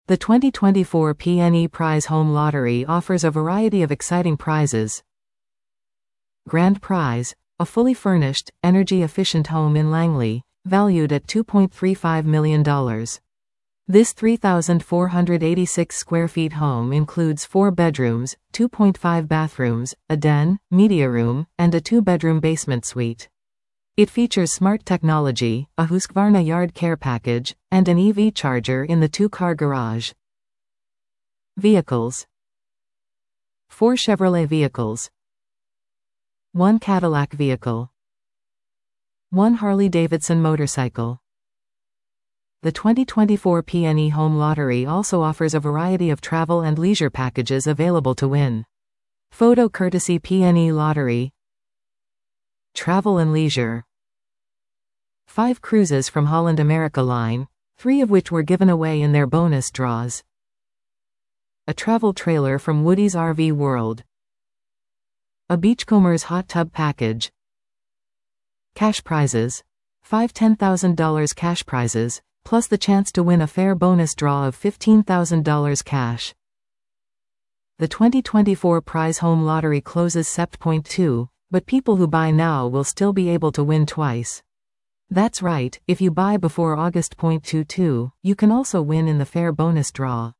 The 2024 PNE Prize Home Lottery offers a variety of exciting prizes. Grand Prize, a fully furnished, energy-efficient home in Langley, valued at $2.35 million. This 3,486 square feet home includes 4 bedrooms, 2.5 bathrooms, a den, media room, and a 2-bedroom basement suite. It features smart technology, a Husqvarna yard care package, and an EV charger in the 2-car garage. Vehicles: 4 Chevrolet vehicles, 1 Cadillac vehicle, 1 Harley-Davidson motorcycle. The 2024 PNE Home Lottery also offers a variety of travel and leisure packages available to win. Photo courtesy PNE Lottery. Travel and leisure: 5 cruises from Holland America Line, 3 of which were given away in their bonus draws. A travel trailer from Woody's RV World. A Beachcombers hot tub package. Cash prizes: 5 $10,000 cash prizes, plus the chance to win a fair bonus draw of $15,000 cash. The 2024 Prize Home Lottery closes Sept. 2, but people who buy now will still be able to win twice. That's right, if you buy before August 22, you can also win in the fair bonus draw.